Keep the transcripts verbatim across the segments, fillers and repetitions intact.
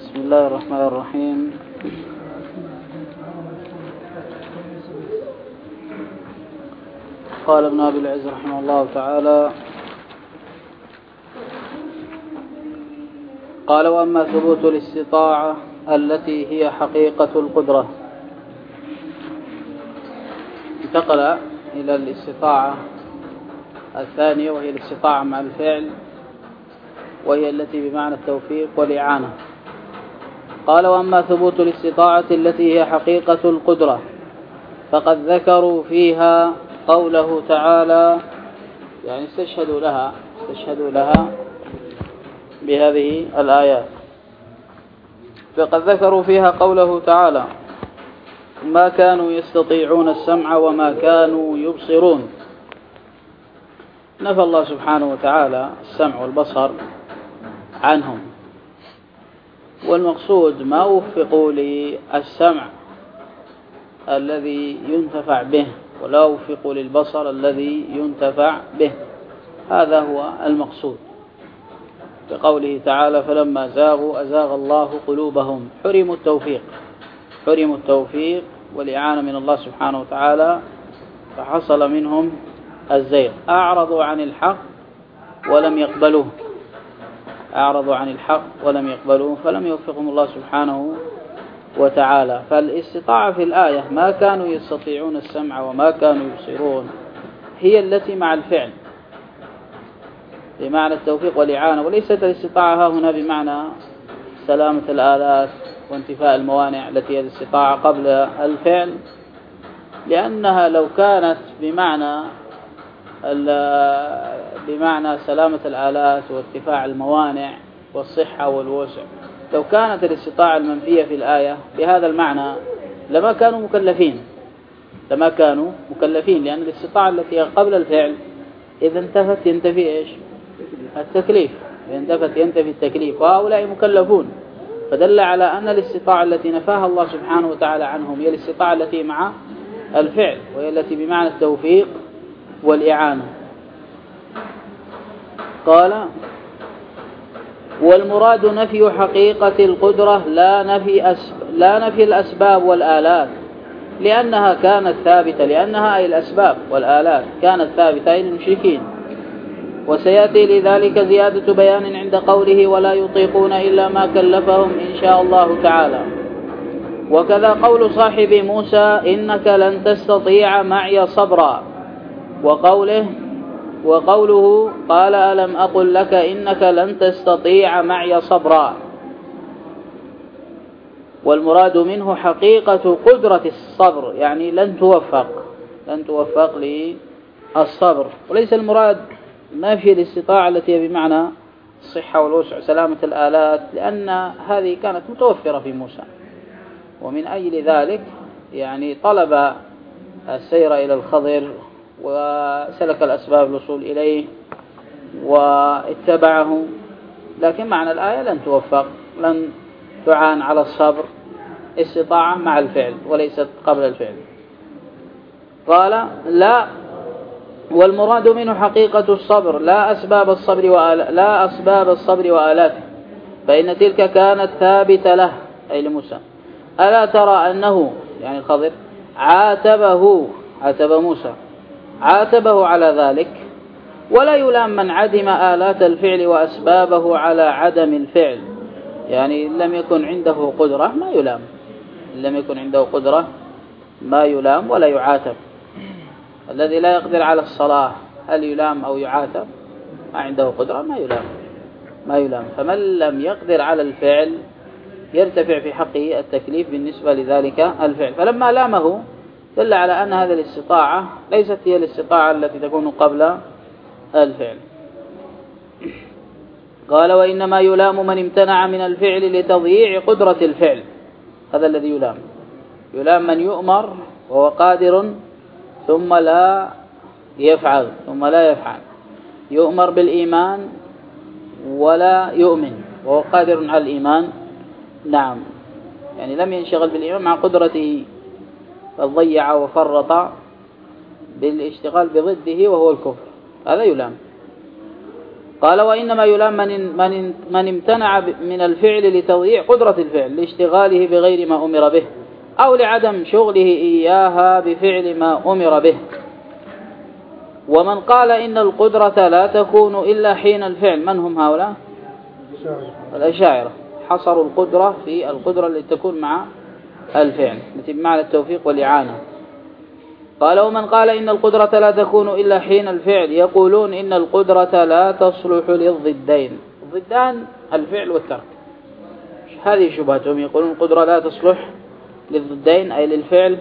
بسم الله الرحمن الرحيم. قال ابن أبي العز رحمه الله تعالى: قال: وأما ثبوت الاستطاعة التي هي حقيقة القدرة. انتقل إلى الاستطاعة الثانية، وهي الاستطاعة مع الفعل، وهي التي بمعنى التوفيق والإعانة. قال: وأما ثبوت الاستطاعة التي هي حقيقة القدرة فقد ذكروا فيها قوله تعالى، يعني استشهدوا لها استشهدوا لها بهذه الآيات. فقد ذكروا فيها قوله تعالى: ما كانوا يستطيعون السمع وما كانوا يبصرون. نفى الله سبحانه وتعالى السمع والبصر عنهم، والمقصود ما وفقوا للسمع الذي ينتفع به، ولا وفقوا للبصر الذي ينتفع به. هذا هو المقصود بقوله تعالى: فلما زاغوا أزاغ الله قلوبهم. حرموا التوفيق حرموا التوفيق والإعانة من الله سبحانه وتعالى، فحصل منهم الزيغ. أعرضوا عن الحق ولم يقبلوه أعرضوا عن الحق ولم يقبلوه فلم يوفقهم الله سبحانه وتعالى. فالاستطاعة في الآية ما كانوا يستطيعون السمع وما كانوا يبصرون هي التي مع الفعل بمعنى التوفيق والإعانة، وليست الاستطاعة هنا بمعنى سلامة الآلات وانتفاء الموانع التي هي الاستطاعة قبل الفعل، لأنها لو كانت بمعنى بمعنى سلامة الآلات وارتفاع الموانع والصحة والوسع، لو كانت الاستطاعة المنفية في الآية بهذا المعنى لما كانوا مكلفين لما كانوا مكلفين لأن الاستطاعة التي قبل الفعل إذا انتفت ينتفي إيش؟ التكليف. إذا انتفت ينتفي التكليف، وهؤلاء مكلفون. فدل على أن الاستطاعة التي نفاها الله سبحانه وتعالى عنهم هي الاستطاعة التي مع الفعل، وهي التي بمعنى التوفيق والإعانة. قال: والمراد نفي حقيقة القدرة لا نفي أس... لا نفي الأسباب والآلات، لأنها كانت ثابتة لأنها أي الأسباب والآلات كانت ثابتة للمشركين. وسيأتي لذلك زيادة بيان عند قوله: ولا يطيقون إلا ما كلفهم إن شاء الله تعالى. وكذا قول صاحب موسى: إنك لن تستطيع معي صبرا، وقوله وقوله قال: ألم أقل لك إنك لن تستطيع معي صبرا. والمراد منه حقيقة قدرة الصبر، يعني لن توفق لن توفق للصبر، وليس المراد نفي الاستطاعة التي هي بمعنى الصحة والوسع سلامة الآلات، لأن هذه كانت متوفرة في موسى، ومن أجل ذلك يعني طلب السير إلى الخضر وسلك الأسباب الوصول إليه واتبعه. لكن معنى الآية لن توفق، لن تعان على الصبر، استطاعة مع الفعل وليست قبل الفعل. قال: لا، والمراد منه حقيقة الصبر لا أسباب الصبر وآل... لا أسباب الصبر وآلاته، فإن تلك كانت ثابتة له أي لموسى. ألا ترى أنه يعني الخضر عاتبه عاتب موسى عاتبه على ذلك، ولا يلام من عدم آلات الفعل وأسبابه على عدم الفعل. يعني لم يكن عنده قدرة ما يلام لم يكن عنده قدرة ما يلام ولا يعاتب. الذي لا يقدر على الصلاة هل يلام أو يعاتب؟ ما عنده قدرة ما يلام ما يلام فمن لم يقدر على الفعل يرتفع في حقه التكليف بالنسبة لذلك الفعل. فلما لامه دل على أن هذه الاستطاعة ليست هي الاستطاعة التي تكون قبل الفعل. قال: وإنما يلام من امتنع من الفعل لتضييع قدرة الفعل. هذا الذي يلام يلام من يؤمر وهو قادر ثم لا يفعل ثم لا يفعل يؤمر بالإيمان ولا يؤمن وهو قادر على الإيمان، نعم، يعني لم ينشغل بالإيمان مع قدرته فضيع وفرط بالاشتغال بضده وهو الكفر، هذا يلام. قال وإنما يلام من, من, من امتنع من الفعل لتضييع قدرة الفعل لاشتغاله بغير ما أمر به أو لعدم شغله إياها بفعل ما أمر به. ومن قال إن القدرة لا تكون إلا حين الفعل، من هم هؤلاء؟ الأشاعرة. حصروا القدرة في القدرة التي تكون مع الفعل التي بمعنى التوفيق والإعانة. قال ومن قال إن القدرة لا تكون إلا حين الفعل يقولون إن القدرة لا تصلح للضدين. الضدان الفعل والترك، هذه شبهتهم. يقولون القدرة لا تصلح للضدين أي للفعل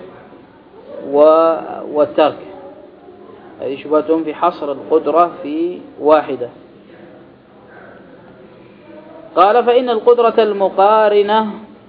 والترك، هذه شبهتهم في حصر القدرة في واحدة. قال فإن القدرة المقارنة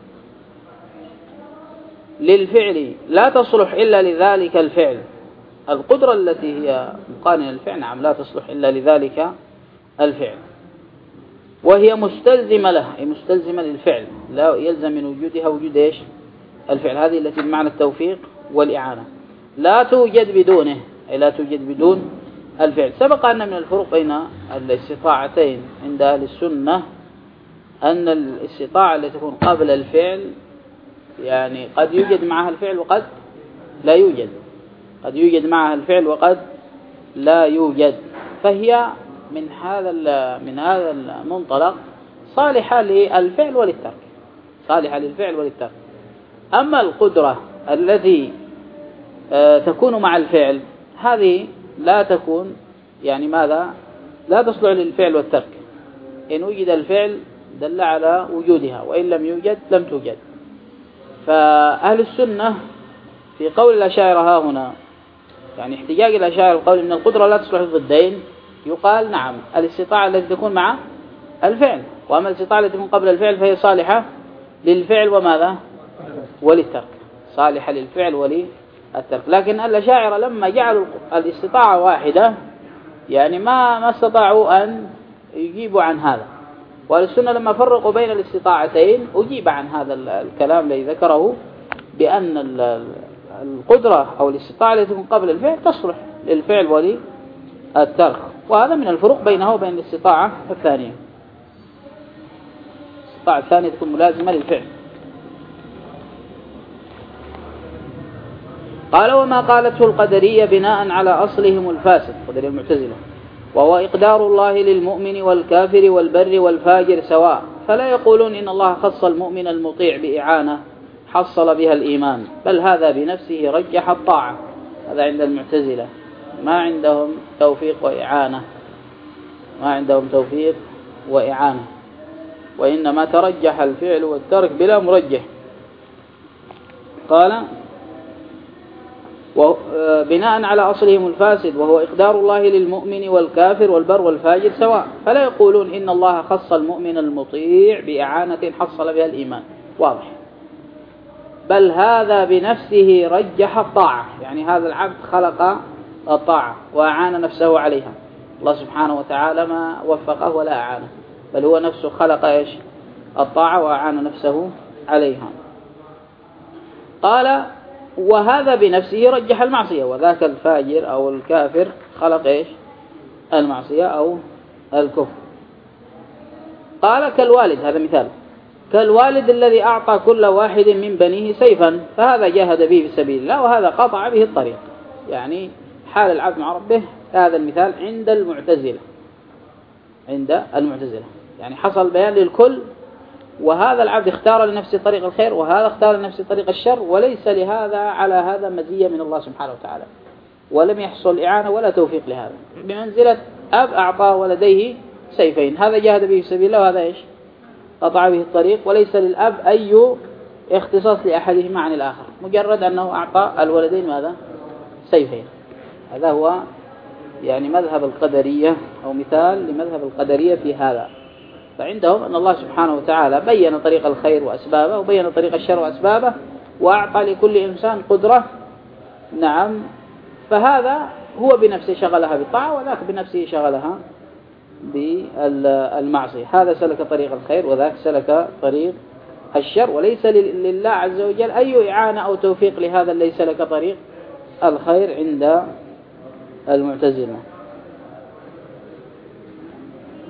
للفعل لا تصلح إلا لذلك الفعل. القدرة التي هي مقارنة للفعل نعم لا تصلح إلا لذلك الفعل، وهي مستلزمة له أي مستلزمة للفعل، لا يلزم من وجودها وجود إيش؟ الفعل. هذه التي بمعنى التوفيق والإعانة لا توجد بدونه أي لا توجد بدون الفعل. سبق أن من الفرق بين الاستطاعتين عند أهل السنة أن الاستطاعة التي تكون قبل الفعل يعني قد يوجد معها الفعل وقد لا يوجد، قد يوجد معها الفعل وقد لا يوجد، فهي من هذا من هذا المنطلق صالحة للفعل وللترك، صالحة للفعل وللترك. أما القدرة التي تكون مع الفعل هذه لا تكون يعني ماذا؟ لا تصلح للفعل والترك. إن وجد الفعل دل على وجودها، وإن لم يوجد لم توجد. فأهل السنة في قول الأشاعرة ها هنا يعني احتجاج الأشاعرة القول إن القدرة لا تصلح للضدين، يقال نعم الاستطاعة التي تكون مع الفعل، وأما الاستطاعة التي تكون قبل الفعل فهي صالحة للفعل وماذا؟ وللترك، صالحة للفعل وللترك. لكن الأشاعرة لما جعلوا الاستطاعة واحدة يعني ما ما استطاعوا أن يجيبوا عن هذا. والسنة لما فرقوا بين الاستطاعتين أجيب عن هذا الكلام الذي ذكره بأن القدرة أو الاستطاعة التي تكون قبل الفعل تصلح للفعل وللترك، وهذا من الفروق بينه وبين الاستطاعة الثانية. الاستطاعة الثانية تكون ملازمة للفعل. قال وما قالته القدرية بناء على أصلهم الفاسد، قدرية المعتزلة، وهو إقدار الله للمؤمن والكافر والبر والفاجر سواء، فلا يقولون إن الله خص المؤمن المطيع بإعانة حصل بها الإيمان، بل هذا بنفسه رجح الطاعة. هذا عند المعتزلة، ما عندهم توفيق وإعانة، ما عندهم توفيق وإعانة، وإنما ترجح الفعل والترك بلا مرجح. قال بناء على أصلهم الفاسد وهو إقدار الله للمؤمن والكافر والبر والفاجر سواء، فلا يقولون إن الله خص المؤمن المطيع بإعانة حصل بها الإيمان، واضح، بل هذا بنفسه رجح الطاعة، يعني هذا العبد خلق الطاعة وأعان نفسه عليها، الله سبحانه وتعالى ما وفقه ولا أعانه، بل هو نفسه خلق إيش؟ الطاعة وأعان نفسه عليها. قال وهذا بنفسه رجح المعصية، وذاك الفاجر أو الكافر خلق إيش؟ المعصية أو الكفر. قال كالوالد، هذا مثال، كالوالد الذي أعطى كل واحد من بنيه سيفا فهذا جاهد به في سبيل الله وهذا قطع به الطريق، يعني حال العبد مع ربه. هذا المثال عند المعتزلة، عند المعتزلة يعني حصل بيان للكل، وهذا العبد اختار لنفسه طريق الخير وهذا اختار لنفسه طريق الشر، وليس لهذا على هذا مزية من الله سبحانه وتعالى، ولم يحصل إعانة ولا توفيق لهذا، بمنزلة أب أعطى ولديه سيفين، هذا جاهد به في سبيل الله وهذا إيش؟ قطع به الطريق، وليس للأب أي اختصاص لأحدهما عن الآخر، مجرد أنه أعطى الولدين ماذا؟ سيفين. هذا هو يعني مذهب القدرية أو مثال لمذهب القدرية في هذا. فعندهم أن الله سبحانه وتعالى بين طريق الخير وأسبابه وبين طريق الشر وأسبابه، وأعطى لكل إنسان قدرة، نعم، فهذا هو بنفسه شغلها بالطاعة وذاك بنفسه شغلها بالمعصية، هذا سلك طريق الخير وذاك سلك طريق الشر، وليس لله عز وجل أي إعانة أو توفيق لهذا الذي سلك طريق الخير عند المعتزلة.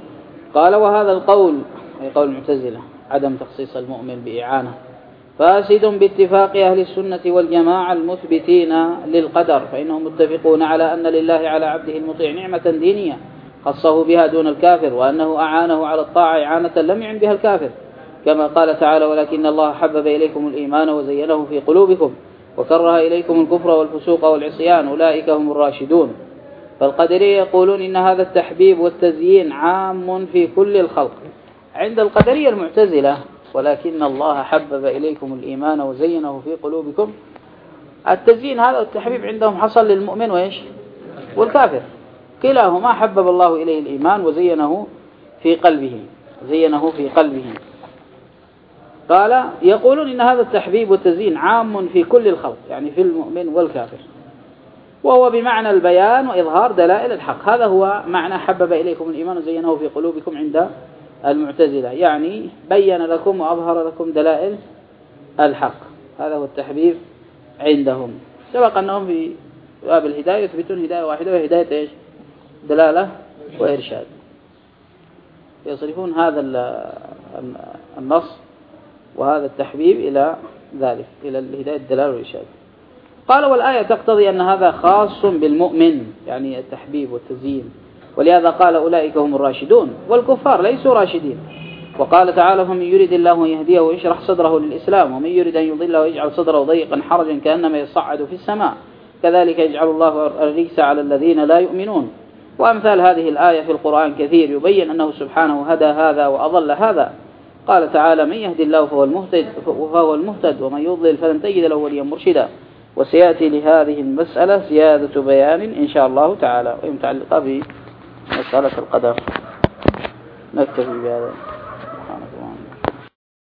قال وهذا القول أي قول المعتزلة عدم تخصيص المؤمن بإعانة فاسد باتفاق أهل السنة والجماعة المثبتين للقدر، فإنهم متفقون على أن لله على عبده المطيع نعمة دينية خصه بها دون الكافر، وأنه أعانه على الطاعة إعانة لم يعن بها الكافر، كما قال تعالى ولكن الله حبب إليكم الإيمان وزينه في قلوبكم وكره إليكم الكفر والفسوق والعصيان أولئك هم الراشدون. فالقدرية يقولون إن هذا التحبيب والتزيين عام في كل الخلق. عند القدرية المعتزلة ولكن الله حبب إليكم الإيمان وزينه في قلوبكم، التزيين هذا التحبيب عندهم حصل للمؤمن وإيش والكافر، كلاهما حبب الله إليه الإيمان وزينه في قلبه زينه في قلبه. قال يقولون إن هذا التحبيب والتزيين عام في كل الخلق، يعني في المؤمن والكافر، وهو بمعنى البيان وإظهار دلائل الحق. هذا هو معنى حبب إليكم الإيمان وزينه في قلوبكم عند المعتزلة، يعني بين لكم وأظهر لكم دلائل الحق، هذا هو التحبيب عندهم. سبق أنهم في باب الهداية يثبتون هداية واحدة وهداية إيش دلالة وإرشاد، يصرفون هذا النص وهذا التحبيب إلى ذلك إلى الهداية الدلالة والإرشاد. قال والآية تقتضي أن هذا خاص بالمؤمن، يعني التحبيب والتزيين، ولهذا قال أولئك هم الراشدون والكفار ليسوا راشدين. وقال تعالى فمن يريد الله أن يهديه ويشرح صدره للإسلام ومن يريد أن يضله ويجعل صدره ضيقا حرجا كأنما يصعد في السماء كذلك يجعل الله الرجس على الذين لا يؤمنون. وأمثال هذه الآية في القرآن كثير يبين أنه سبحانه هدى هذا وأضل هذا. قال تعالى من يهدي الله فهو المهتد, فهو المهتد ومن يضلل فلن تجد له وليا مرشدا. وسيأتي لهذه المسألة زيادة بيان إن شاء الله تعالى وهي متعلقة بمسألة القدر. نكتفي بهذا.